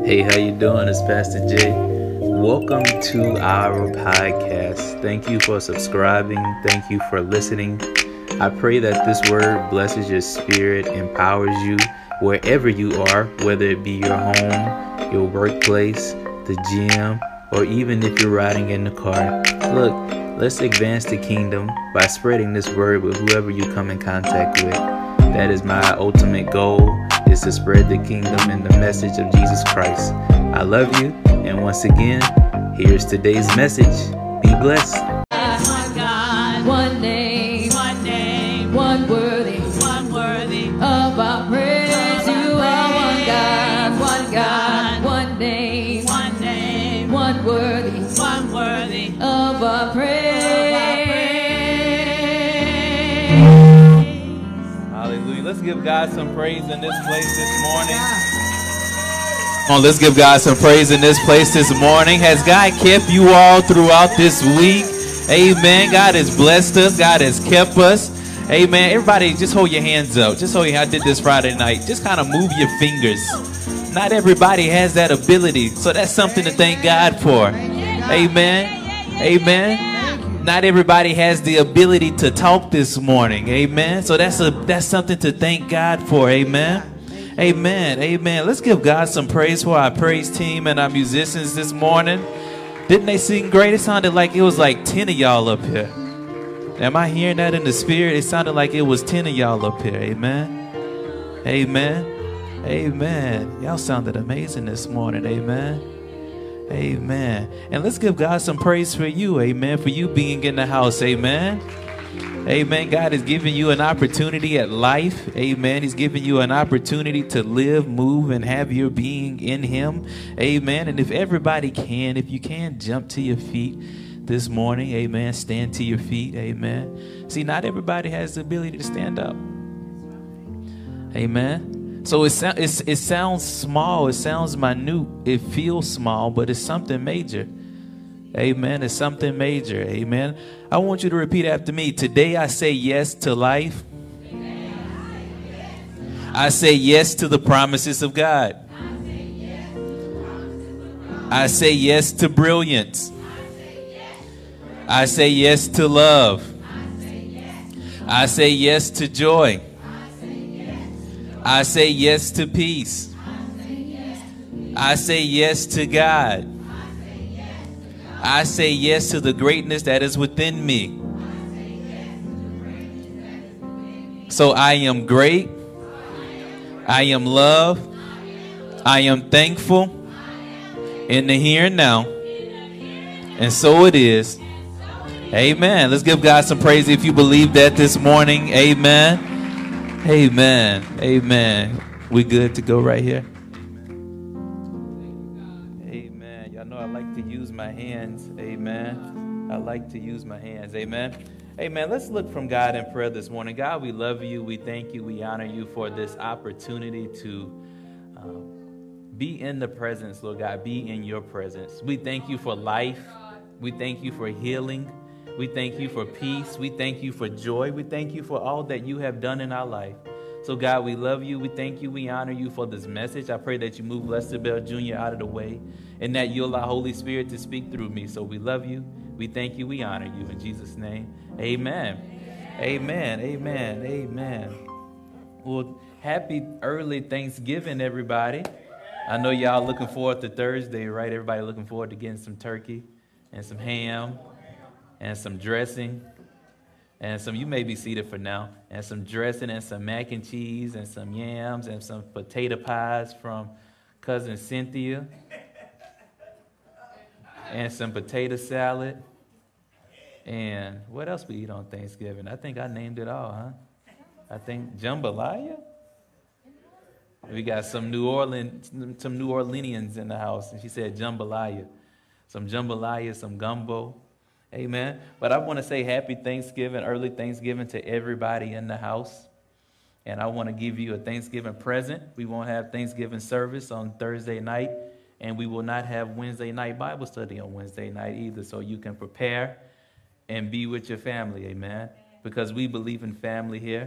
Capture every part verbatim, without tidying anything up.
Hey, how you doing? It's Pastor Jay. Welcome to our podcast. Thank you for subscribing. Thank you for listening. I pray that this word blesses your spirit, empowers you wherever you are, whether it be your home, your workplace, the gym, or even if you're riding in the car. Look, let's advance the kingdom by spreading this word with whoever you come in contact with. That is my ultimate goal, is to spread the kingdom and the message of Jesus Christ. I love you, and once again, here's today's message. Be blessed. One God, one name, one name, one worthy, one worthy of our praise. You are one God, one God, one name, one name, one worthy, one worthy of our praise. Hallelujah. Let's give God some praise in this place this morning. Come on, let's give God some praise in this place this morning. Has God kept you all throughout this week? Amen. God has blessed us. God has kept us. Amen. Everybody, just hold your hands up. Just hold your I did this Friday night. Just kind of move your fingers. Not everybody has that ability. So that's something to thank God for. Amen. Amen. Not everybody has the ability to talk this morning. Amen. So that's a that's something to thank God for. Amen. Amen. Amen. Let's give God some praise for our praise team and our musicians this morning. Didn't they sing great? It sounded like it was like ten of y'all up here. Am I hearing that in the spirit? It sounded like it was ten of y'all up here. Amen. Amen. Amen. Y'all sounded amazing this morning. Amen. Amen. And let's give God some praise for you. Amen. For you being in the house. Amen. Amen. God is giving you an opportunity at life. Amen. He's giving you an opportunity to live, move, and have your being in Him. Amen. And if everybody can, if you can, jump to your feet this morning. Amen. Stand to your feet. Amen. See, not everybody has the ability to stand up. Amen. So it, it's, it sounds small. It sounds minute. It feels small, but it's something major. Amen. It's something major. Amen. I want you to repeat after me. Today I say yes to life. I say yes to the promises of God. I say yes to brilliance. I say yes to love. I say yes to joy. I say yes to peace. I say yes to God. I say yes to the greatness that is within me. So I am great. I am loved. I am thankful in the here and now. And so it is. Amen. Let's give God some praise if you believe that this morning. Amen. Amen. Amen. We good to go right here? Amen. Y'all know I like to use my hands. Amen. I like to use my hands. Amen. Amen. Let's look from God in prayer this morning. God, we love you. We thank you. We honor you for this opportunity to um, be in the presence, Lord God. Be in your presence. We thank you for life. We thank you for healing. We thank you for peace. We thank you for joy. We thank you for all that you have done in our life. So, God, we love you. We thank you. We honor you for this message. I pray that you move Lester Bell Junior out of the way and that you allow Holy Spirit to speak through me. So we love you. We thank you. We honor you. In Jesus' name, amen. Amen. Amen. Amen. Well, happy early Thanksgiving, everybody. I know y'all looking forward to Thursday, right? Everybody looking forward to getting some turkey and some ham and some dressing, and some, you may be seated for now, and some dressing and some mac and cheese and some yams and some potato pies from Cousin Cynthia, and some potato salad. And what else we eat on Thanksgiving? I think I named it all, huh? I think jambalaya. We got some New Orleans, some New Orleanians in the house, and she said jambalaya. Some jambalaya, some gumbo. Amen. But I want to say happy Thanksgiving, early Thanksgiving to everybody in the house. And I want to give you a Thanksgiving present. We won't have Thanksgiving service on Thursday night, and we will not have Wednesday night Bible study on Wednesday night either. So you can prepare and be with your family. Amen. Because we believe in family here.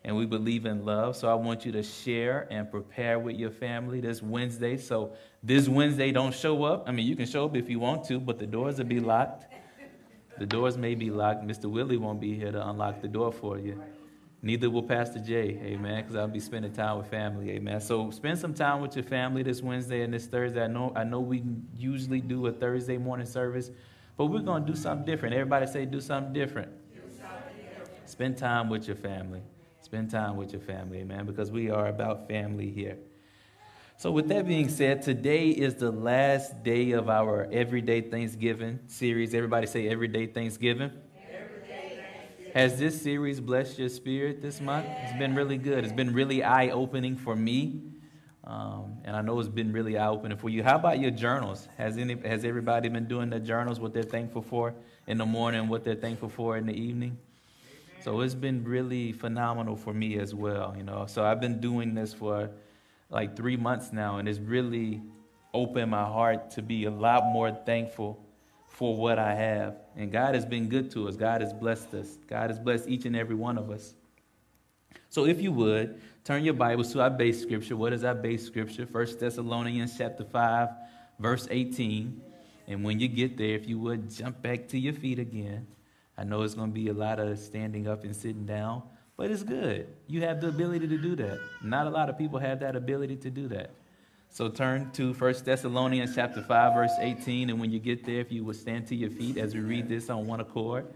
and we believe in love. So I want you to share and prepare with your family this Wednesday. So this Wednesday, don't show up. I mean, you can show up if you want to, but the doors will be locked. The doors may be locked. Mister Willie won't be here to unlock the door for you. Neither will Pastor Jay, amen, because I'll be spending time with family, amen. So spend some time with your family this Wednesday and this Thursday. I know, I know we usually do a Thursday morning service, but we're going to do something different. Everybody say do something different. Spend time with your family. Spend time with your family, amen, because we are about family here. So with that being said, today is the last day of our Everyday Thanksgiving series. Everybody say Everyday Thanksgiving. Everyday Thanksgiving. Has this series blessed your spirit this month? It's been really good. It's been really eye-opening for me, um, and I know it's been really eye-opening for you. How about your journals? Has any, has everybody been doing their journals, what they're thankful for in the morning, what they're thankful for in the evening? So it's been really phenomenal for me as well, you know. So I've been doing this for like three months now, and it's really opened my heart to be a lot more thankful for what I have. And God has been good to us. God has blessed us. God has blessed each and every one of us. So if you would, turn your Bibles to our base scripture. What is our base scripture? First Thessalonians chapter five, verse eighteen. And when you get there, if you would, jump back to your feet again. I know it's going to be a lot of standing up and sitting down, but it's good. You have the ability to do that. Not a lot of people have that ability to do that. So turn to First Thessalonians chapter five, verse eighteen, and when you get there, if you would stand to your feet as we read this on one accord.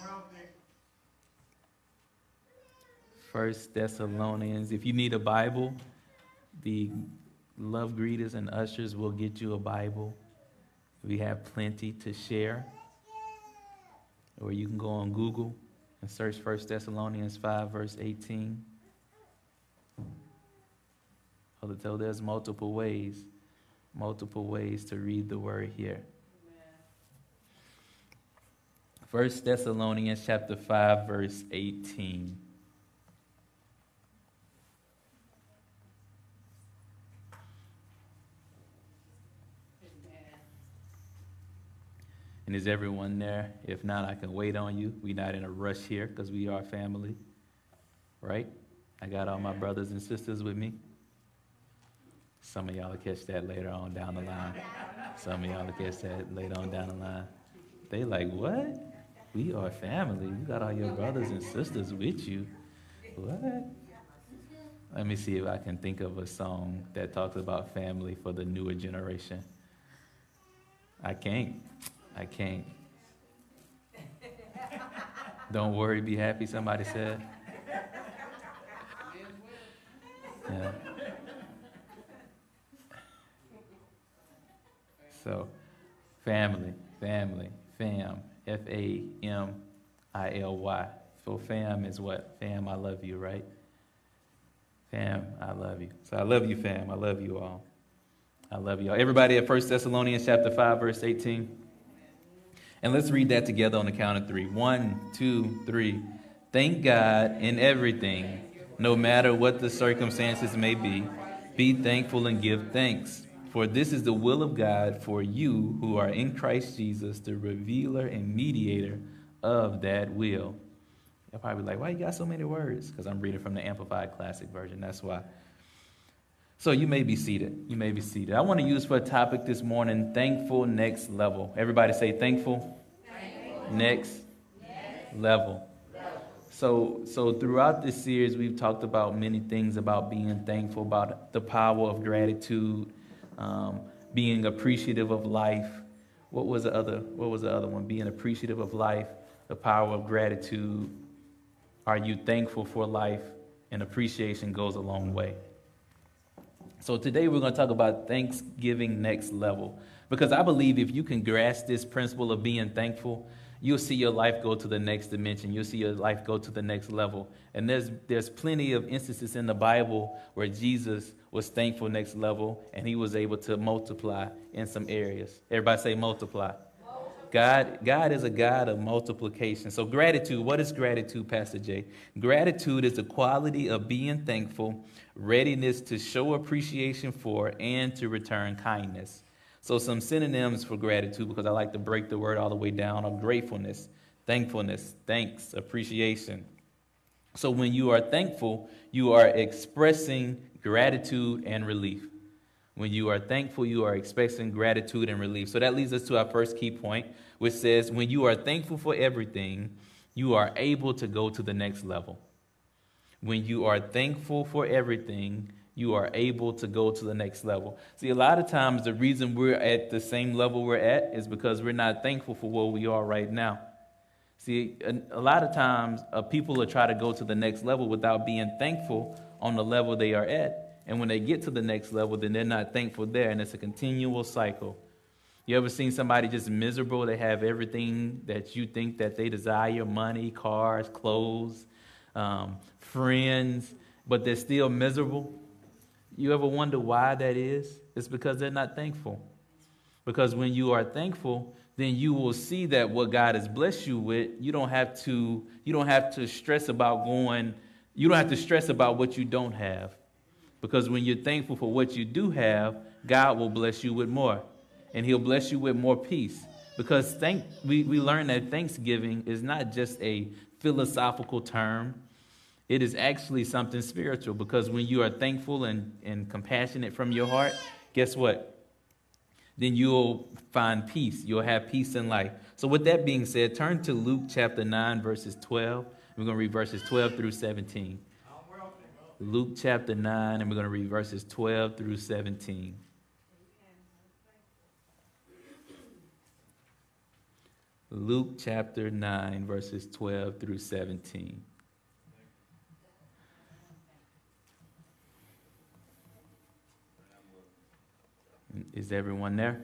First Thessalonians. If you need a Bible, the love greeters and ushers will get you a Bible. We have plenty to share. Or you can go on Google and search First Thessalonians five, verse eighteen. Although there's multiple ways, multiple ways to read the word here. First Thessalonians chapter five, verse eighteen. And is everyone there? If not, I can wait on you. We're not in a rush here because we are family, right? I got all my brothers and sisters with me. Some of y'all will catch that later on down the line. Some of y'all will catch that later on down the line. They like, what? We are family. You got all your brothers and sisters with you. What? Let me see if I can think of a song that talks about family for the newer generation. I can't. I can't. Don't worry, be happy, somebody said. Yeah. So, family, family, fam, F A M I L Y. So fam is what? Fam, I love you, right? Fam, I love you. So I love you, fam. I love you all. I love you all. Everybody at First Thessalonians chapter five, verse eighteen. And let's read that together on the count of three. One, two, three. Thank God in everything, no matter what the circumstances may be. Be thankful and give thanks. For this is the will of God for you who are in Christ Jesus, the revealer and mediator of that will. You're probably like, why you got so many words? Because I'm reading from the Amplified Classic Version. That's why. So you may be seated. You may be seated. I want to use for a topic this morning, thankful next level. Everybody say thankful, thankful. Next, next level. level. So, so throughout this series, we've talked about many things about being thankful, about the power of gratitude, um, being appreciative of life. What was the other? What was the other one? Being appreciative of life, the power of gratitude. Are you thankful for life? And appreciation goes a long way. So today we're going to talk about Thanksgiving next level, because I believe if you can grasp this principle of being thankful, you'll see your life go to the next dimension. You'll see your life go to the next level. And there's there's plenty of instances in the Bible where Jesus was thankful next level, and he was able to multiply in some areas. Everybody say multiply. God, God is a God of multiplication. So gratitude, what is gratitude, Pastor Jay? Gratitude is the quality of being thankful, readiness to show appreciation for, and to return kindness. So some synonyms for gratitude, because I like to break the word all the way down, are gratefulness, thankfulness, thanks, appreciation. So when you are thankful, you are expressing gratitude and relief. When you are thankful, you are expressing gratitude and relief. So that leads us to our first key point, which says when you are thankful for everything, you are able to go to the next level. When you are thankful for everything, you are able to go to the next level. See, a lot of times the reason we're at the same level we're at is because we're not thankful for where we are right now. See, a, a lot of times uh, people will try to go to the next level without being thankful on the level they are at. And when they get to the next level, then they're not thankful there, and it's a continual cycle. You ever seen somebody just miserable? They have everything that you think that they desire, money, cars, clothes, um, friends, but they're still miserable. You ever wonder why that is? It's because they're not thankful. Because when you are thankful, then you will see that what God has blessed you with, you don't have to, you don't have to stress about going, you don't have to stress about what you don't have. Because when you're thankful for what you do have, God will bless you with more. And he'll bless you with more peace. Because thank, we, we learn that Thanksgiving is not just a philosophical term. It is actually something spiritual. Because when you are thankful and, and compassionate from your heart, guess what? Then you'll find peace. You'll have peace in life. So with that being said, turn to Luke chapter nine, verses twelve. We're going to read verses twelve through seventeen. Luke chapter nine, and we're going to read verses twelve through seventeen. Luke chapter nine, verses twelve through seventeen. Is everyone there?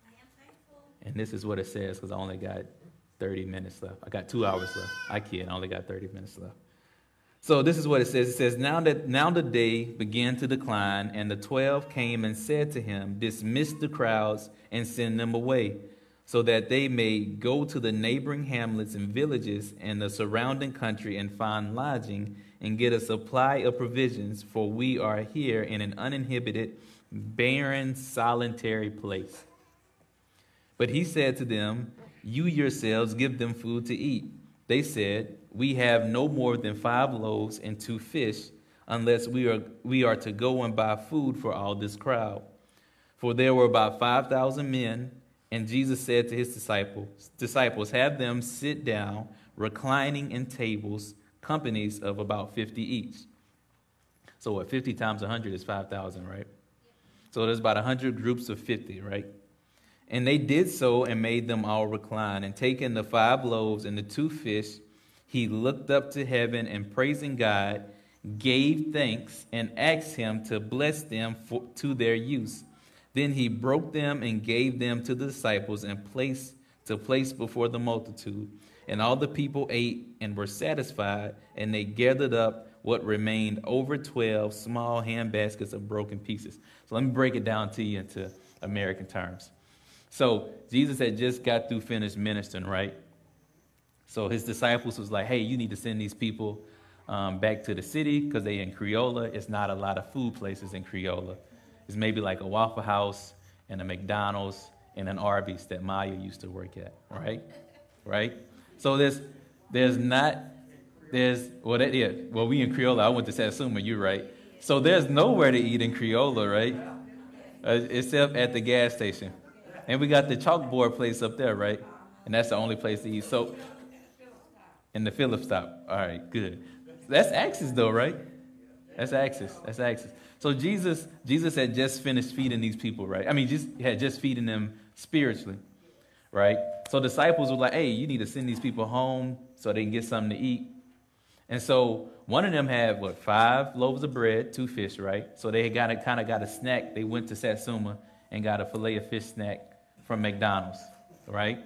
And this is what it says, because I only got thirty minutes left. I got two hours left. I kid, I only got thirty minutes left. So this is what it says. It says, now that now the day began to decline, and the twelve came and said to him, dismiss the crowds and send them away, so that they may go to the neighboring hamlets and villages and the surrounding country and find lodging and get a supply of provisions, for we are here in an uninhabited, barren, solitary place. But he said to them, you yourselves give them food to eat. They said, we have no more than five loaves and two fish, unless we are we are to go and buy food for all this crowd. For there were about five thousand men, and Jesus said to his disciples, disciples, have them sit down, reclining in tables, companies of about fifty each. So what, fifty times one hundred is five thousand, right? So there's about one hundred groups of fifty, right? And they did so and made them all recline. And taking the five loaves and the two fish, he looked up to heaven and praising God, gave thanks and asked him to bless them for, to their use. Then he broke them and gave them to the disciples and placed to place before the multitude. And all the people ate and were satisfied, and they gathered up what remained, over twelve small hand baskets of broken pieces. So let me break it down to you into American terms. So Jesus had just got through finished ministering, right? So his disciples was like, hey, you need to send these people um, back to the city because they in Creola. It's not a lot of food places in Creola. It's maybe like a Waffle House and a McDonald's and an Arby's that Maya used to work at, right? Right? So there's there's not, there's, well, that, yeah, well, we in Creola. I went to Satsuma, you're right. So there's nowhere to eat in Creola, right? Uh, except at the gas station. And we got the chalkboard place up there, right? And that's the only place to eat. So, in the Phillips stop. All right, good. That's Axis though, right? That's Axis. That's Axis. So Jesus, Jesus had just finished feeding these people, right? I mean, just had just feeding them spiritually, right? So disciples were like, hey, you need to send these people home so they can get something to eat. And so one of them had, what, five loaves of bread, two fish, right? So they got a, kind of got a snack. They went to Satsuma and got a filet of fish snack from McDonald's, right?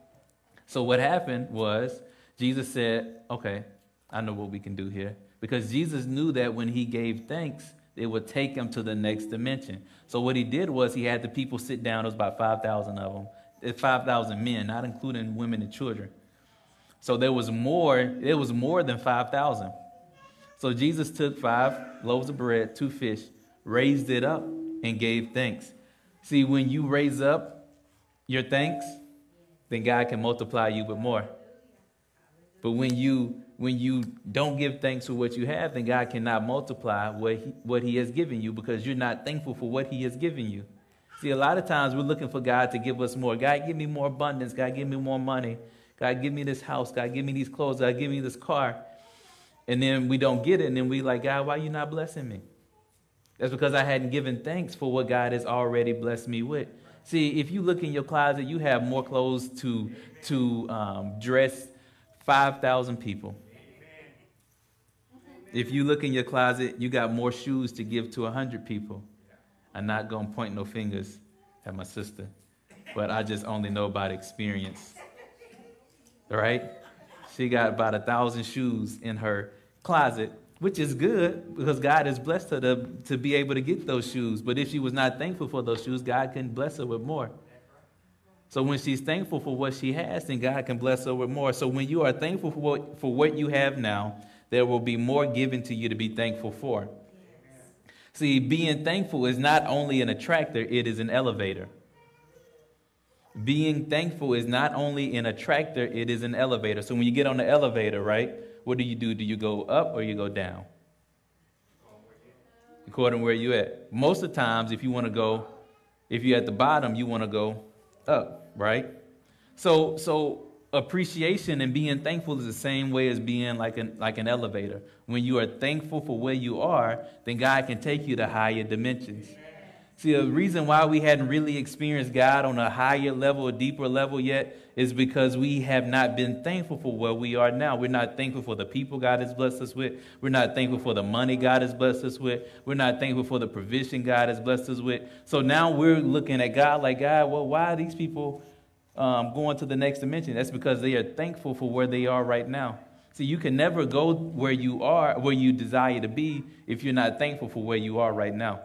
So what happened was Jesus said, okay, I know what we can do here. Because Jesus knew that when he gave thanks, it would take him to the next dimension. So what he did was he had the people sit down. There was about five thousand of them. There's five thousand men, not including women and children. So there was more, it was more than five thousand. So Jesus took five loaves of bread, two fish, raised it up, and gave thanks. See, when you raise up your thanks, then God can multiply you with more. But when you when you don't give thanks for what you have, then God cannot multiply what he, what he has given you because you're not thankful for what he has given you. See, a lot of times we're looking for God to give us more. God, give me more abundance. God, give me more money. God, give me this house. God, give me these clothes. God, give me this car. And then we don't get it. And then we like, God, why are you not blessing me? That's because I hadn't given thanks for what God has already blessed me with. See, if you look in your closet, you have more clothes to, to um, dress five thousand people. If you look in your closet, you got more shoes to give to one hundred people. I'm not going to point no fingers at my sister, but I just only know about experience. All right? She got about a thousand shoes in her closet, which is good because God has blessed her to, to be able to get those shoes. But if she was not thankful for those shoes, God couldn't bless her with more. So when she's thankful for what she has, then God can bless her with more. So when you are thankful for what, for what you have now, there will be more given to you to be thankful for. See, being thankful is not only an attractor, it is an elevator. Being thankful is not only an attractor, it is an elevator. So when you get on the elevator, right, what do you do? Do you go up or you go down? According to where you at. Most of the times, if you want to go, if you're at the bottom, you want to go up, right? So, so appreciation and being thankful is the same way as being like an, like an elevator. When you are thankful for where you are, then God can take you to higher dimensions. See, the reason why we hadn't really experienced God on a higher level, a deeper level yet, is because we have not been thankful for where we are now. We're not thankful for the people God has blessed us with. We're not thankful for the money God has blessed us with. We're not thankful for the provision God has blessed us with. So now we're looking at God like, God, well, why are these people um, going to the next dimension? That's because they are thankful for where they are right now. See, you can never go where you are, where you desire to be, if you're not thankful for where you are right now.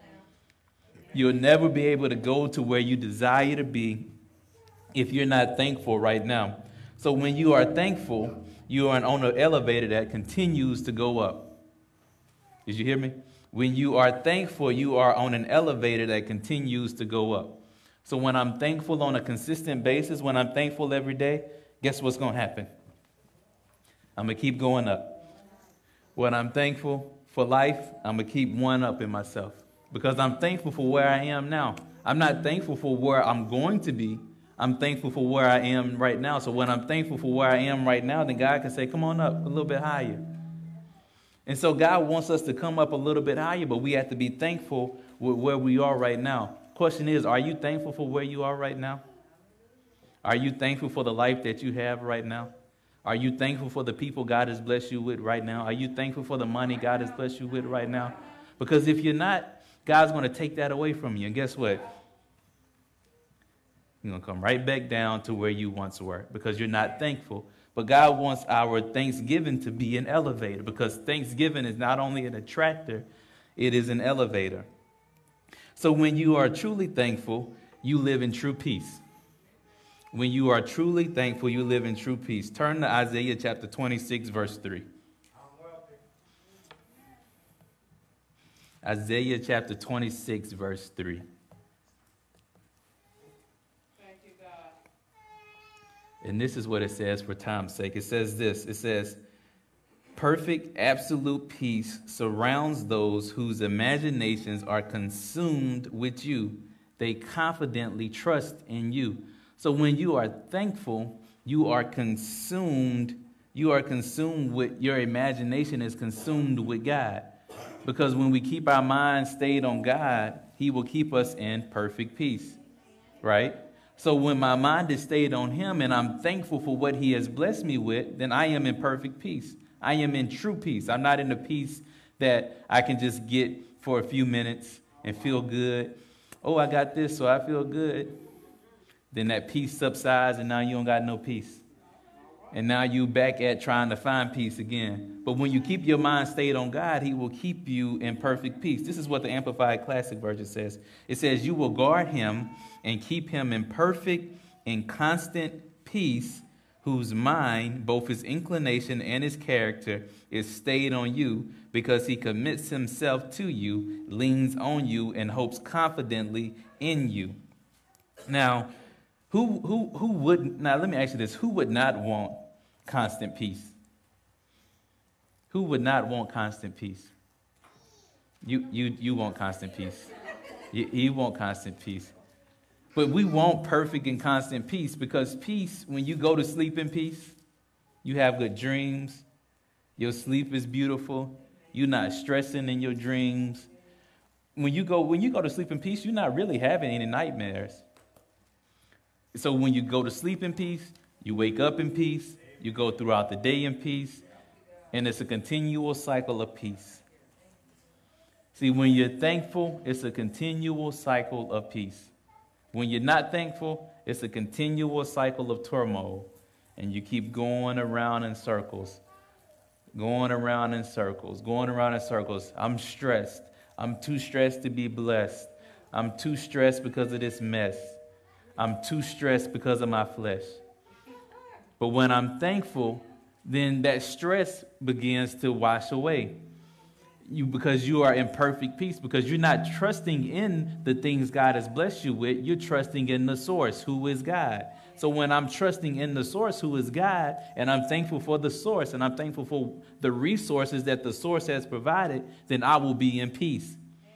You'll never be able to go to where you desire to be if you're not thankful right now. So when you are thankful, you are on an elevator that continues to go up. Did you hear me? When you are thankful, you are on an elevator that continues to go up. So when I'm thankful on a consistent basis, when I'm thankful every day, guess what's going to happen? I'm going to keep going up. When I'm thankful for life, I'm going to keep one up in myself. Because I'm thankful for where I am now. I'm not thankful for where I'm going to be. I'm thankful for where I am right now. So when I'm thankful for where I am right now, then God can say, come on up a little bit higher. And so God wants us to come up a little bit higher, but we have to be thankful with where we are right now. Question is, are you thankful for where you are right now? Are you thankful for the life that you have right now? Are you thankful for the people God has blessed you with right now? Are you thankful for the money God has blessed you with right now? Because if you're not, God's going to take that away from you. And guess what? You're going to come right back down to where you once were because you're not thankful. But God wants our thanksgiving to be an elevator because thanksgiving is not only an attractor, it is an elevator. So when you are truly thankful, you live in true peace. When you are truly thankful, you live in true peace. Turn to Isaiah chapter twenty-six, verse three. Isaiah chapter twenty-six, verse three. Thank you, God. And this is what it says for time's sake. It says this. It says, perfect, absolute peace surrounds those whose imaginations are consumed with you. They confidently trust in you. So when you are thankful, you are consumed. You are consumed with, your imagination is consumed with God. Because when we keep our mind stayed on God, he will keep us in perfect peace, right? So when my mind is stayed on him and I'm thankful for what he has blessed me with, then I am in perfect peace. I am in true peace. I'm not in the peace that I can just get for a few minutes and feel good. Oh, I got this, so I feel good. Then that peace subsides and now you don't got no peace. And now you back at trying to find peace again. But when you keep your mind stayed on God, he will keep you in perfect peace. This is what the Amplified Classic Version says. It says, you will guard him and keep him in perfect and constant peace, whose mind, both his inclination and his character, is stayed on you because he commits himself to you, leans on you, and hopes confidently in you. Now, Who, who, who would, now let me ask you this, who would not want constant peace? Who would not want constant peace? You, you, you want constant peace. You, you want constant peace. But we want perfect and constant peace, because peace, when you go to sleep in peace, you have good dreams. Your sleep is beautiful. You're not stressing in your dreams. When you go, when you go to sleep in peace, you're not really having any nightmares. So when you go to sleep in peace, you wake up in peace, you go throughout the day in peace, and it's a continual cycle of peace. See, when you're thankful, it's a continual cycle of peace. When you're not thankful, it's a continual cycle of turmoil, and you keep going around in circles, going around in circles, going around in circles. I'm stressed. I'm too stressed to be blessed. I'm too stressed because of this mess. I'm too stressed because of my flesh. But when I'm thankful, then that stress begins to wash away. You, because you are in perfect peace, because you're not trusting in the things God has blessed you with. You're trusting in the source, who is God. So when I'm trusting in the source, who is God, and I'm thankful for the source, and I'm thankful for the resources that the source has provided, then I will be in peace.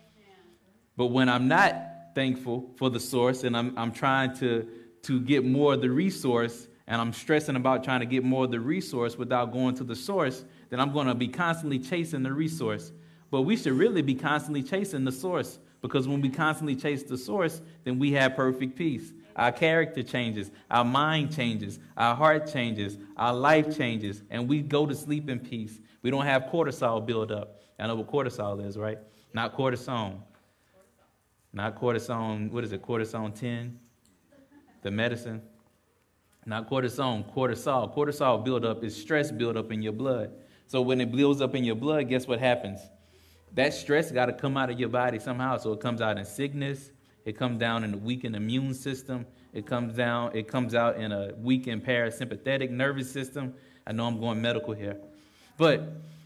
But when I'm not thankful for the source, and I'm, I'm trying to, to get more of the resource, and I'm stressing about trying to get more of the resource without going to the source, then I'm going to be constantly chasing the resource. But we should really be constantly chasing the source, because when we constantly chase the source, then we have perfect peace. Our character changes, our mind changes, our heart changes, our life changes, and we go to sleep in peace. We don't have cortisol build up. I know what cortisol is, right? Not cortisone. Not cortisone. What is it? Cortisone ten? The medicine? Not cortisone, cortisol. Cortisol buildup is stress buildup in your blood. So when it builds up in your blood, guess what happens? That stress got to come out of your body somehow. So it comes out in sickness. It comes down in a weakened immune system. It comes down. It comes out in a weakened parasympathetic nervous system. I know I'm going medical here. But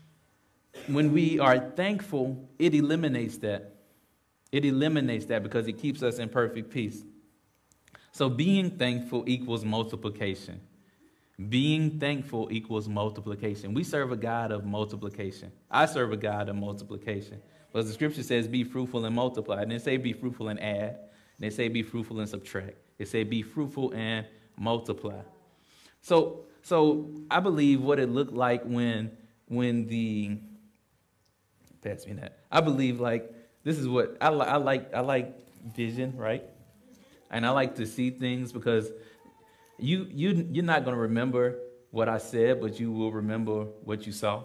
when we are thankful, it eliminates that. It eliminates that because it keeps us in perfect peace. So being thankful equals multiplication. Being thankful equals multiplication. We serve a God of multiplication. I serve a God of multiplication. But the scripture says be fruitful and multiply. And they say be fruitful and add. And they say be fruitful and subtract. They say be fruitful and multiply. So so I believe what it looked like when when the pass me that. I believe like this is what I, li- I like. I like vision, right? And I like to see things, because you, you, you're not going to remember what I said, but you will remember what you saw.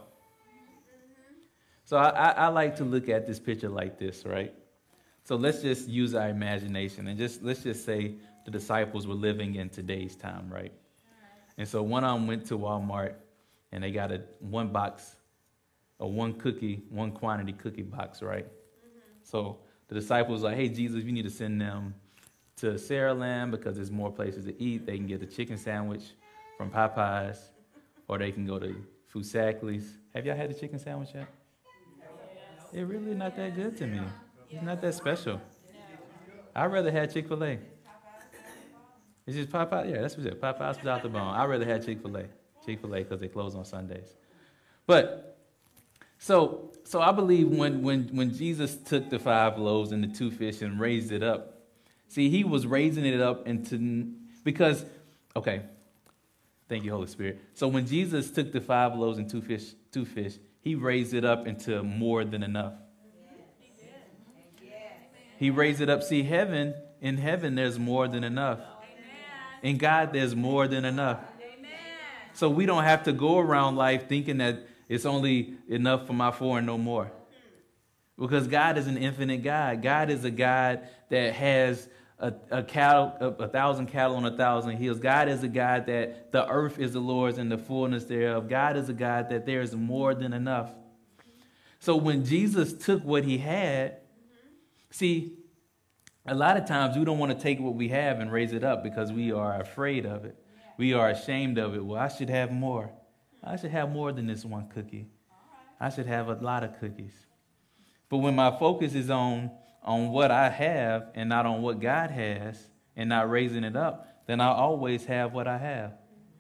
So I, I, I like to look at this picture like this, right? So let's just use our imagination and just let's just say the disciples were living in today's time, right? And so one of them went to Walmart and they got a one box, a one cookie, one quantity cookie box, right? So the disciples were like, hey, Jesus, you need to send them to Saraland because there's more places to eat. They can get a chicken sandwich from Popeyes, or they can go to Foosackly's. Have y'all had the chicken sandwich yet? It's really not that good to me. It's not that special. I'd rather have Chick-fil-A. It's just Popeyes. Yeah, that's what it is. Popeyes without the bone. I'd rather have Chick-fil-A. Chick-fil-A because they close on Sundays. But so so I believe when when when Jesus took the five loaves and the two fish and raised it up. See, he was raising it up into, because, okay, thank you, Holy Spirit. So when Jesus took the five loaves and two fish, two fish, he raised it up into more than enough. He raised it up. See, heaven, in heaven, there's more than enough. In God, there's more than enough. So we don't have to go around life thinking that it's only enough for my four and no more. Because God is an infinite God. God is a God that has a, a cattle, a, a thousand cattle on a thousand hills. God is a God that the earth is the Lord's and the fullness thereof. God is a God that there is more than enough. So when Jesus took what he had, see, a lot of times we don't want to take what we have and raise it up because we are afraid of it. We are ashamed of it. Well, I should have more. I should have more than this one cookie. I should have a lot of cookies. But when my focus is on, on what I have and not on what God has and not raising it up, then I always have what I have.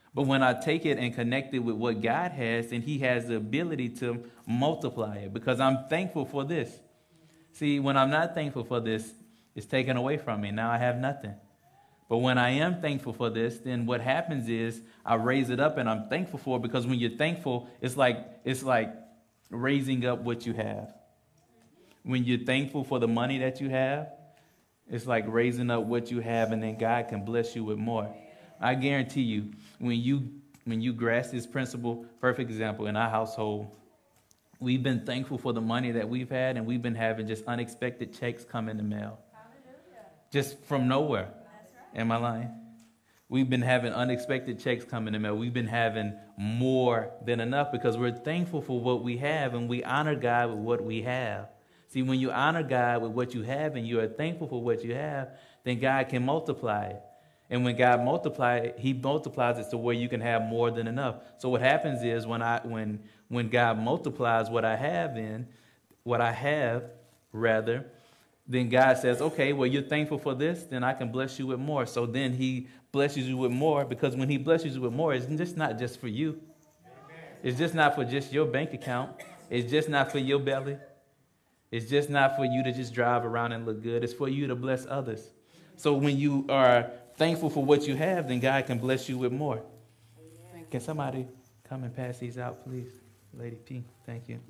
But when I take it and connect it with what God has, then he has the ability to multiply it because I'm thankful for this. See, when I'm not thankful for this, it's taken away from me. Now I have nothing. But when I am thankful for this, then what happens is I raise it up and I'm thankful for it because when you're thankful, it's like it's like raising up what you have. When you're thankful for the money that you have, it's like raising up what you have and then God can bless you with more. I guarantee you, when you when you grasp this principle, perfect example, in our household, we've been thankful for the money that we've had and we've been having just unexpected checks come in the mail. Hallelujah. Just from nowhere. That's right. Am I lying? We've been having unexpected checks come in the mail. We've been having more than enough because we're thankful for what we have and we honor God with what we have. See, when you honor God with what you have and you are thankful for what you have, then God can multiply it. And when God multiplies it, he multiplies it to where you can have more than enough. So what happens is when I when when God multiplies what I have in, what I have, rather, then God says, okay, well, you're thankful for this, then I can bless you with more. So then he blesses you with more because when he blesses you with more, it's just not just for you. It's just not for just your bank account. It's just not for your belly. It's just not for you to just drive around and look good. It's for you to bless others. So when you are thankful for what you have, then God can bless you with more. Amen. Can somebody come and pass these out, please? Lady P, thank you.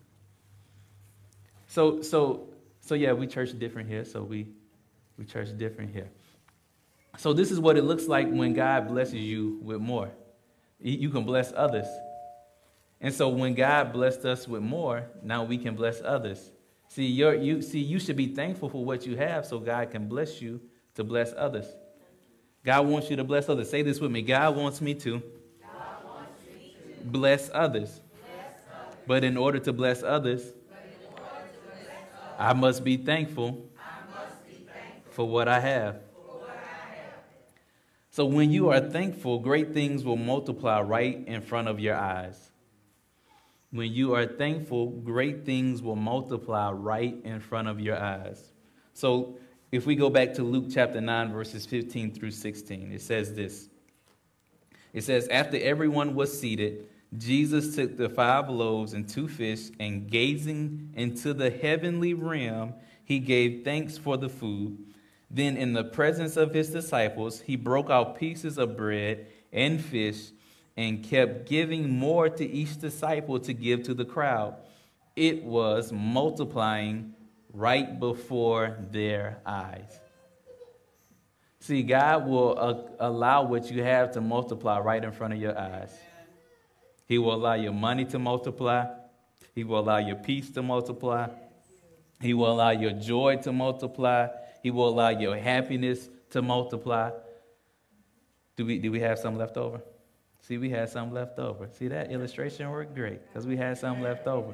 So, so, so yeah, we church different here. So we, we church different here. So this is what it looks like when God blesses you with more. You can bless others. And so when God blessed us with more, now we can bless others. See, you're, you see, you should be thankful for what you have so God can bless you to bless others. God wants you to bless others. Say this with me. God wants me to, God wants me to bless, others. bless others. But in order to bless others, to bless others I, must be thankful I must be thankful for what I have. For what I have. So when you are thankful, great things will multiply right in front of your eyes. When you are thankful, great things will multiply right in front of your eyes. So if we go back to Luke chapter nine, verses fifteen through sixteen, it says this. It says, after everyone was seated, Jesus took the five loaves and two fish, and gazing into the heavenly realm, he gave thanks for the food. Then in the presence of his disciples, he broke out pieces of bread and fish and kept giving more to each disciple to give to the crowd. It was multiplying right before their eyes. See, God will uh, allow what you have to multiply right in front of your eyes. He will allow your money to multiply. He will allow your peace to multiply. He will allow your joy to multiply. He will allow your happiness to multiply. Do we, do we have some left over? See, we had some left over. See, that illustration worked great because we had some left over.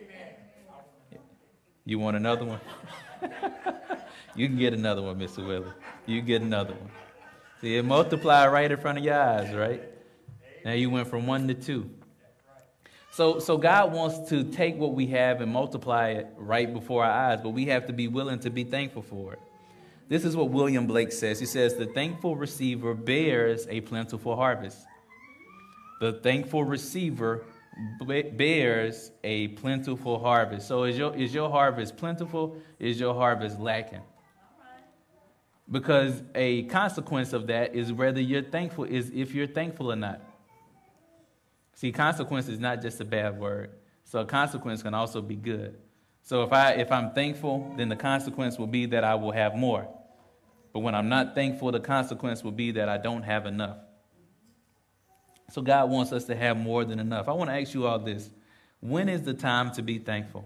You want another one? You can get another one, Mister Willie. You can get another one. See, it multiplied right in front of your eyes, right? Now you went from one to two. So, so God wants to take what we have and multiply it right before our eyes, but we have to be willing to be thankful for it. This is what William Blake says. He says, the thankful receiver bears a plentiful harvest. The thankful receiver bears a plentiful harvest. So is your, is your harvest plentiful? Is your harvest lacking? Because a consequence of that is whether you're thankful, is if you're thankful or not. See, consequence is not just a bad word. So a consequence can also be good. So if I if I'm thankful, then the consequence will be that I will have more. But when I'm not thankful, the consequence will be that I don't have enough. So God wants us to have more than enough. I want to ask you all this. When is the time to be thankful?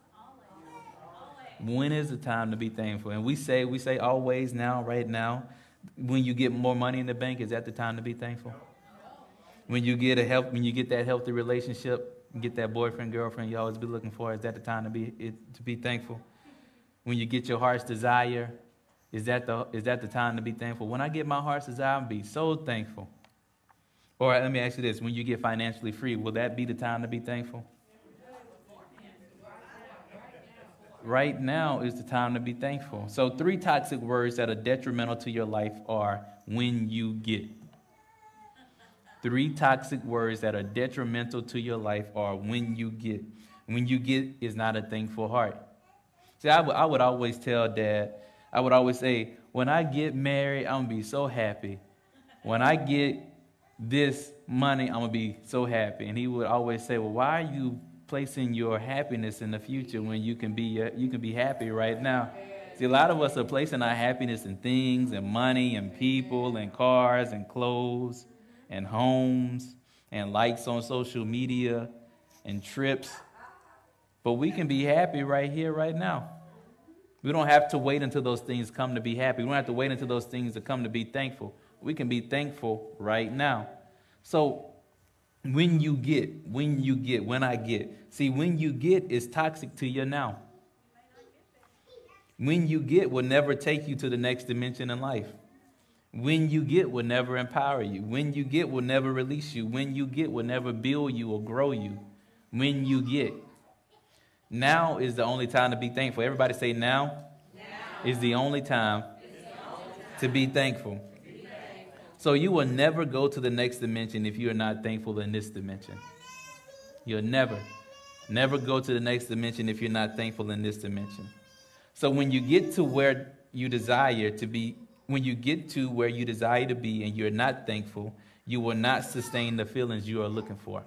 When is the time to be thankful? And we say, we say always, now, right now. When you get more money in the bank, is that the time to be thankful? When you get a help, when you get that healthy relationship, get that boyfriend, girlfriend you always be looking for, is that the time to be it, to be thankful? When you get your heart's desire, is that the is that the time to be thankful? When I get my heart's desire, I'll be so thankful. Or let me ask you this: when you get financially free, will that be the time to be thankful? Right now is the time to be thankful. So three toxic words that are detrimental to your life are when you get. Three toxic words that are detrimental to your life are when you get. When you get is not a thankful heart. See, I would, I would always tell Dad, I would always say, when I get married, I'm going to be so happy. When I get this money, I'm going to be so happy. And he would always say, well, why are you placing your happiness in the future when you can be uh, you can be happy right now? See, a lot of us are placing our happiness in things and money and people and cars and clothes and homes and likes on social media and trips. But we can be happy right here, right now. We don't have to wait until those things come to be happy. We don't have to wait until those things to come to be thankful. We can be thankful right now. So when you get, when you get, when I get, see, when you get is toxic to your now. When you get will never take you to the next dimension in life. When you get will never empower you. When you get will never release you. When you get will never build you or grow you. When you get. Now is the only time to be thankful. Everybody say now, now. Is the only time, the only time. To be thankful. To be thankful. So you will never go to the next dimension if you are not thankful in this dimension. You'll never, never go to the next dimension if you're not thankful in this dimension. So when you get to where you desire to be, when you get to where you desire to be and you're not thankful, you will not sustain the feelings you are looking for.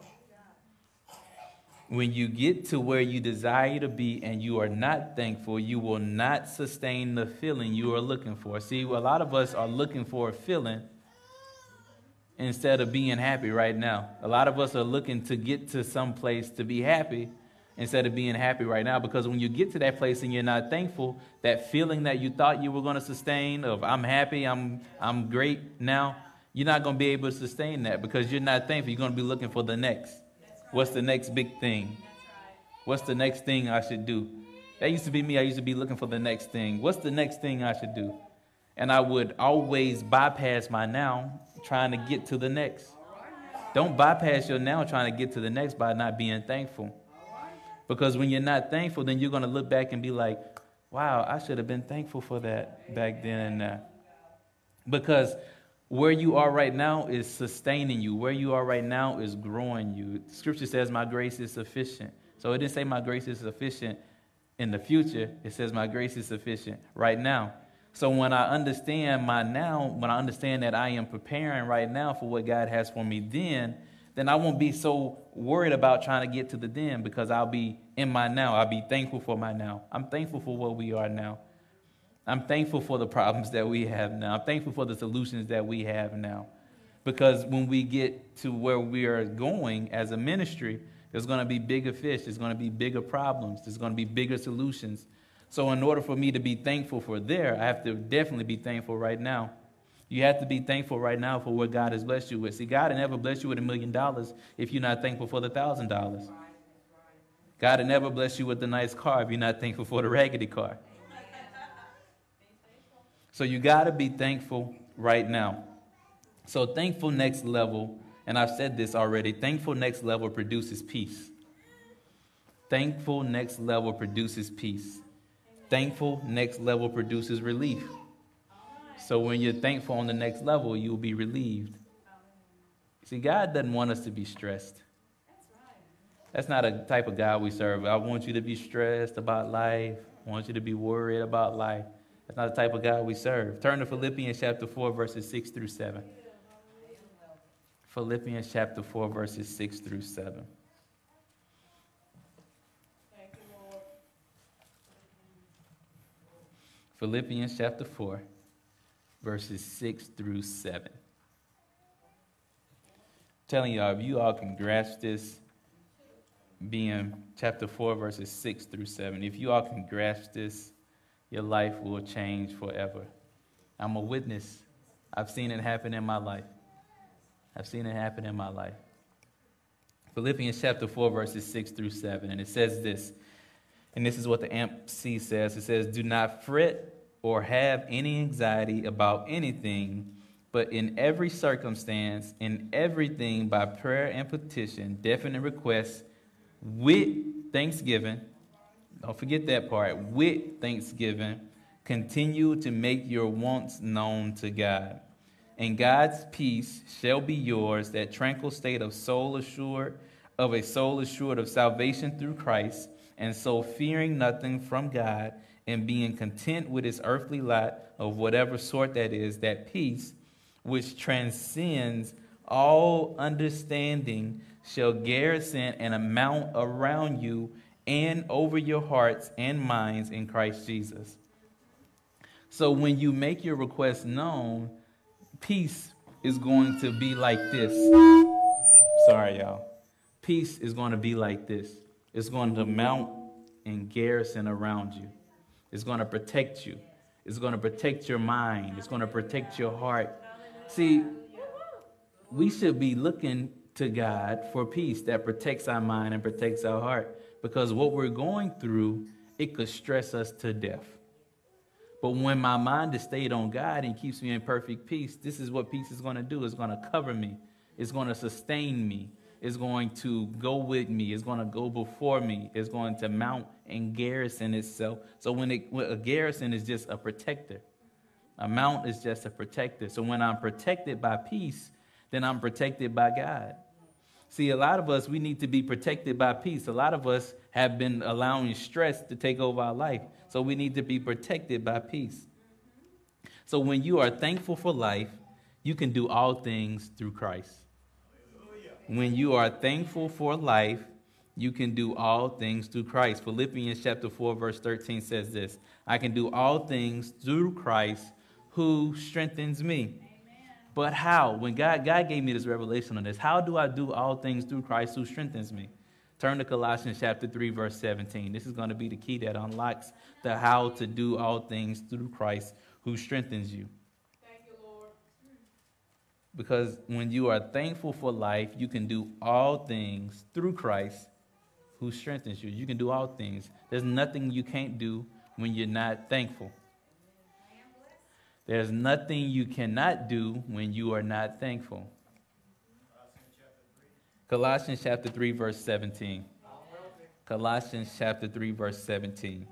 When you get to where you desire to be and you are not thankful, you will not sustain the feeling you are looking for. See, a lot of us are looking for a feeling instead of being happy right now. A lot of us are looking to get to some place to be happy instead of being happy right now. Because when you get to that place and you're not thankful, that feeling that you thought you were going to sustain of I'm happy, I'm I'm great now, you're not going to be able to sustain that because you're not thankful. You're going to be looking for the next. What's the next big thing? What's the next thing I should do? That used to be me. I used to be looking for the next thing. What's the next thing I should do? And I would always bypass my now trying to get to the next. Don't bypass your now trying to get to the next by not being thankful. Because when you're not thankful, then you're going to look back and be like, wow, I should have been thankful for that back then and now. Because where you are right now is sustaining you. Where you are right now is growing you. Scripture says my grace is sufficient. So it didn't say my grace is sufficient in the future. It says my grace is sufficient right now. So when I understand my now, when I understand that I am preparing right now for what God has for me then, then I won't be so worried about trying to get to the then because I'll be in my now. I'll be thankful for my now. I'm thankful for what we are now. I'm thankful for the problems that we have now. I'm thankful for the solutions that we have now. Because when we get to where we are going as a ministry, there's going to be bigger fish. There's going to be bigger problems. There's going to be bigger solutions. So in order for me to be thankful for there, I have to definitely be thankful right now. You have to be thankful right now for what God has blessed you with. See, God will never bless you with a million dollars if you're not thankful for the thousand dollars. God will never bless you with the nice car if you're not thankful for the raggedy car. So you got to be thankful right now. So thankful next level, and I've said this already, thankful next level produces peace. Thankful next level produces peace. Thankful next level produces relief. So when you're thankful on the next level, you'll be relieved. See, God doesn't want us to be stressed. That's not a type of God we serve. I want you to be stressed about life. I want you to be worried about life. That's not the type of God we serve. Turn to Philippians chapter four, verses six through seven. Philippians chapter four, verses six through seven. Thank you, Lord. Philippians chapter four, verses six through seven. I'm telling y'all, if you all can grasp this, being chapter four, verses six through seven, if you all can grasp this, your life will change forever. I'm a witness. I've seen it happen in my life. I've seen it happen in my life. Philippians chapter four, verses six through seven. And it says this, and this is what the A M P C says. It says, do not fret or have any anxiety about anything, but in every circumstance, in everything by prayer and petition, definite requests with thanksgiving. Don't forget that part. With thanksgiving, continue to make your wants known to God. And God's peace shall be yours, that tranquil state of soul assured, of a soul assured of salvation through Christ, and so fearing nothing from God, and being content with his earthly lot of whatever sort that is, that peace which transcends all understanding shall garrison and amount around you and over your hearts and minds in Christ Jesus. So when you make your request known, peace is going to be like this. Sorry, y'all. Peace is going to be like this. It's going to mount and garrison around you. It's going to protect you. It's going to protect your mind. It's going to protect your heart. See, we should be looking to God for peace that protects our mind and protects our heart, because what we're going through, it could stress us to death. But when my mind is stayed on God and keeps me in perfect peace, this is what peace is going to do. It's going to cover me. It's going to sustain me. It's going to go with me. It's going to go before me. It's going to mount and garrison itself. So when, it, when a garrison is just a protector, a mount is just a protector. So when I'm protected by peace, then I'm protected by God. See, a lot of us, we need to be protected by peace. A lot of us have been allowing stress to take over our life. So we need to be protected by peace. So when you are thankful for life, you can do all things through Christ. When you are thankful for life, you can do all things through Christ. Philippians chapter four, verse thirteen says this: I can do all things through Christ who strengthens me. But how? When God, God gave me this revelation on this, how do I do all things through Christ who strengthens me? Turn to Colossians chapter three, verse seventeen. This is going to be the key that unlocks the how to do all things through Christ who strengthens you. Thank you, Lord. Because when you are thankful for life, you can do all things through Christ who strengthens you. You can do all things. There's nothing you can't do when you're not thankful. There's nothing you cannot do when you are not thankful. Colossians chapter three, verse seventeen. Colossians chapter three, verse seventeen.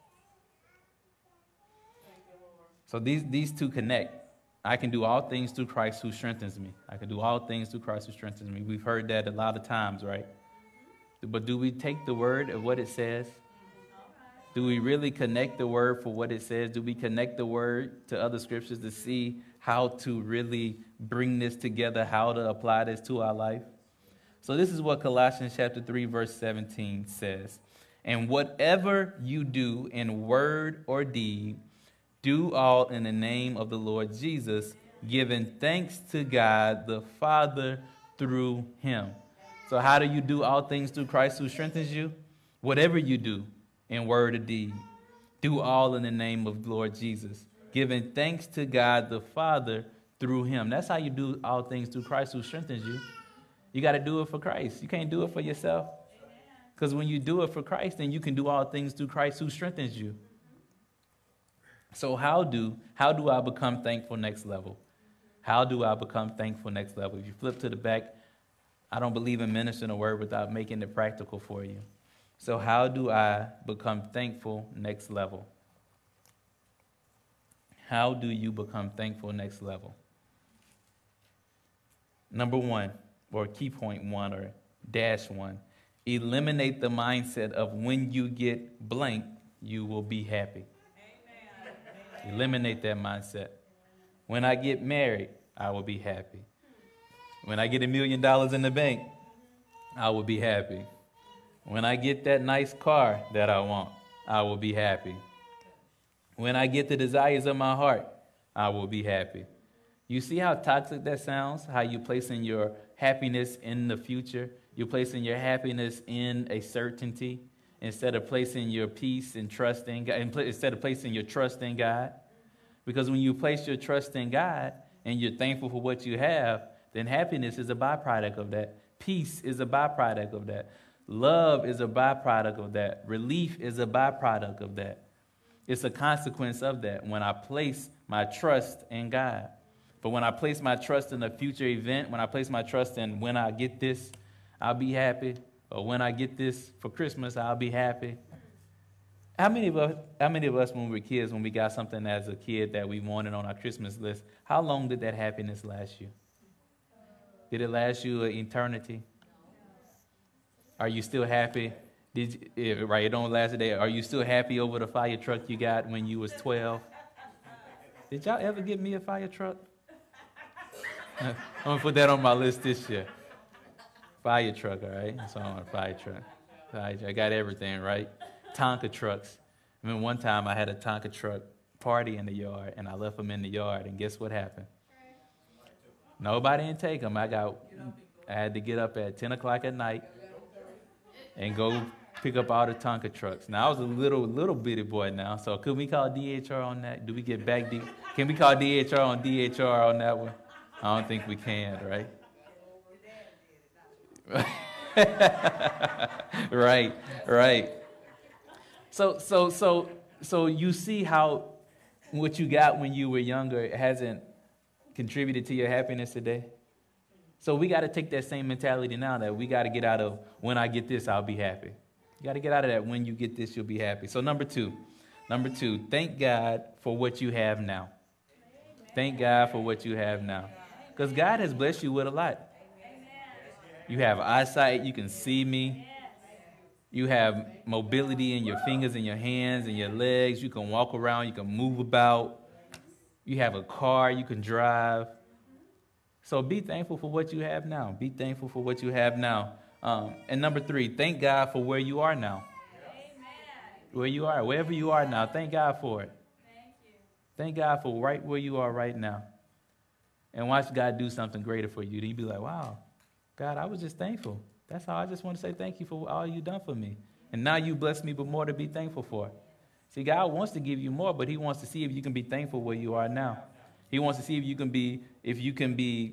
So these, these two connect. I can do all things through Christ who strengthens me. I can do all things through Christ who strengthens me. We've heard that a lot of times, right? But do we take the word of what it says? Do we really connect the word for what it says? Do we connect the word to other scriptures to see how to really bring this together, how to apply this to our life? So this is what Colossians chapter three, verse seventeen says. And whatever you do in word or deed, do all in the name of the Lord Jesus, giving thanks to God the Father through him. So how do you do all things through Christ who strengthens you? Whatever you do in word or deed, do all in the name of the Lord Jesus, giving thanks to God the Father through him. That's how you do all things through Christ who strengthens you. You got to do it for Christ. You can't do it for yourself. Because when you do it for Christ, then you can do all things through Christ who strengthens you. So how do how do I become thankful next level? How do I become thankful next level? If you flip to the back, I don't believe in ministering a word without making it practical for you. So how do I become thankful next level? How do you become thankful next level? Number one, or key point one, or dash one, eliminate the mindset of when you get blank, you will be happy. Amen. Eliminate that mindset. When I get married, I will be happy. When I get a million dollars in the bank, I will be happy. When I get that nice car that I want, I will be happy. When I get the desires of my heart, I will be happy. You see how toxic that sounds? How you placing your happiness in the future? You're placing your happiness in a certainty instead of placing your peace and trust in God, instead of placing your trust in God. Because when you place your trust in God and you're thankful for what you have, then happiness is a byproduct of that. Peace is a byproduct of that. Love is a byproduct of that. Relief is a byproduct of that. It's a consequence of that when I place my trust in God. But when I place my trust in a future event, when I place my trust in when I get this, I'll be happy. Or when I get this for Christmas, I'll be happy. How many of us, how many of us when we were kids, when we got something as a kid that we wanted on our Christmas list, how long did that happiness last you? Did it last you an eternity? Are you still happy? Did you, right, it don't last a day. Are you still happy over the fire truck you got when you was twelve? Did y'all ever get me a fire truck? I'm going to put that on my list this year. Fire truck, all right? So I want a fire truck. Fire truck. I got everything, right? Tonka trucks. I mean, one time I had a Tonka truck party in the yard, and I left them in the yard, and guess what happened? Nobody didn't take them. I got, I had to get up at ten o'clock at night and go pick up all the Tonka trucks. Now, I was a little, little bitty boy now, so could we call D H R on that? Do we get back? D- can we call D H R on D H R on that one? I don't think we can, right? right, right. So, so, so, so you see how what you got when you were younger hasn't contributed to your happiness today? So we got to take that same mentality now that we got to get out of when I get this, I'll be happy. You got to get out of that when you get this, you'll be happy. So number two, number two, thank God for what you have now. Thank God for what you have now. Because God has blessed you with a lot. You have eyesight, you can see me. You have mobility in your fingers and your hands and your legs. You can walk around, you can move about. You have a car, you can drive. So be thankful for what you have now. Be thankful for what you have now. Um, and number three, thank God for where you are now. Where you are, wherever you are now, thank God for it. Thank God for right where you are right now. And watch God do something greater for you. Then you be like, wow, God, I was just thankful. That's all. I just want to say thank you for all you done for me. And now you bless me with more to be thankful for. See, God wants to give you more, but he wants to see if you can be thankful where you are now. He wants to see if you can be, if you can be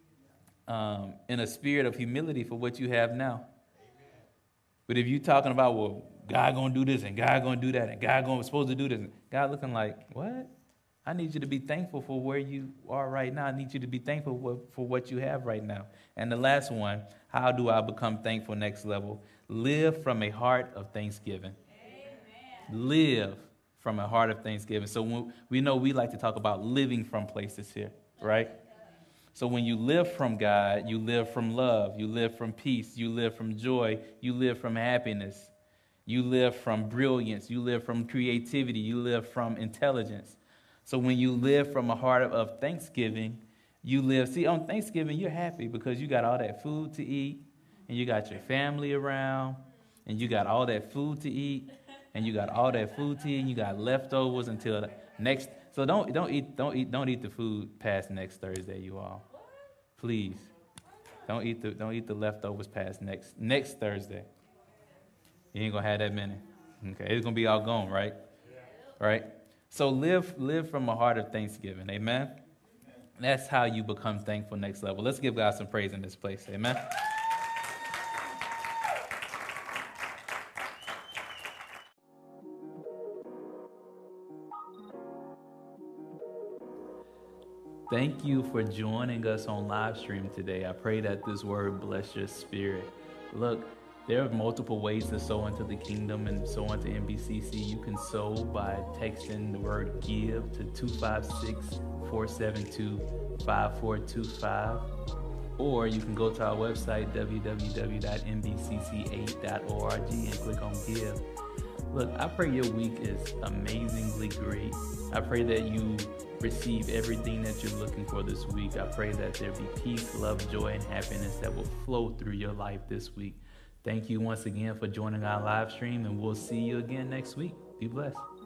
um, in a spirit of humility for what you have now. But if you're talking about, well, God going to do this and God going to do that and God going supposed to do this, God looking like, what? I need you to be thankful for where you are right now. I need you to be thankful for what you have right now. And the last one, how do I become thankful next level? Live from a heart of thanksgiving. Amen. Live from a heart of thanksgiving. So when, we know we like to talk about living from places here, right? So when you live from God, you live from love, you live from peace, you live from joy, you live from happiness, you live from brilliance, you live from creativity, you live from intelligence. So when you live from a heart of, of thanksgiving, you live, see, on Thanksgiving, you're happy because you got all that food to eat, and you got your family around, and you got all that food to eat, and you got all that food to eat, and you got leftovers until the next. So don't don't eat don't eat don't eat the food past next Thursday, you all. Please, don't eat the don't eat the leftovers past next next Thursday. You ain't gonna have that many. Okay, it's gonna be all gone, right? Right. So live live from a heart of thanksgiving. Amen. That's how you become thankful next level. Let's give God some praise in this place. Amen. Thank you for joining us on live stream today. I pray that this word bless your spirit. Look, there are multiple ways to sow into the kingdom and sow into N B C C. You can sow by texting the word give to two five six, four seven two, five four two five. Or you can go to our website, w w w dot n b c c eight dot org, and click on give. Look, I pray your week is amazingly great. I pray that you receive everything that you're looking for this week. I pray that there be peace, love, joy, and happiness that will flow through your life this week. Thank you once again for joining our live stream, and we'll see you again next week. Be blessed.